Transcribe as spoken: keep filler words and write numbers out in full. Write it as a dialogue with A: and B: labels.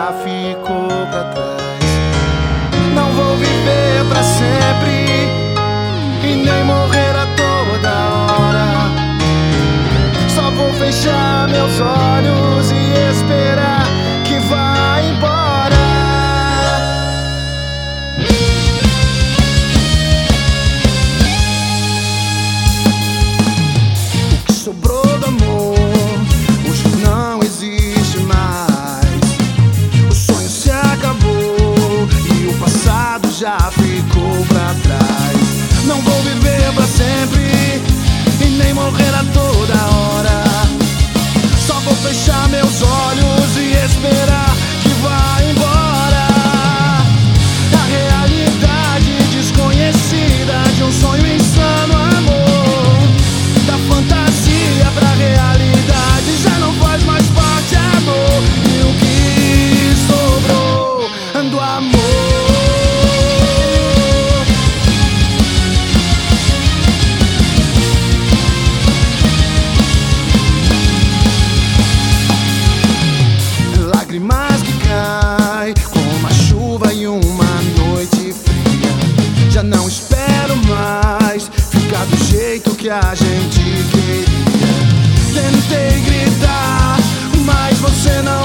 A: já ficou pra trás. Não vou viver pra sempre e nem morrer a toda hora. Só vou fechar meus olhos e esperar que vá embora. O que sobrou do amor hoje não existe mais. O sonho se acabou e o passado já ficou pra trás. Não vou viver pra sempre e nem morrer a toda hora. Só vou fechar meus olhos e esperar que vá embora. A realidade desconhecida de um sonho insano, amor. Da fantasia pra realidade já não faz mais parte, amor. E o que sobrou do amor? Lágrimas que caem como uma chuva em uma noite fria. Já não espero mais ficar do jeito que a gente queria. Tentei gritar, mas você não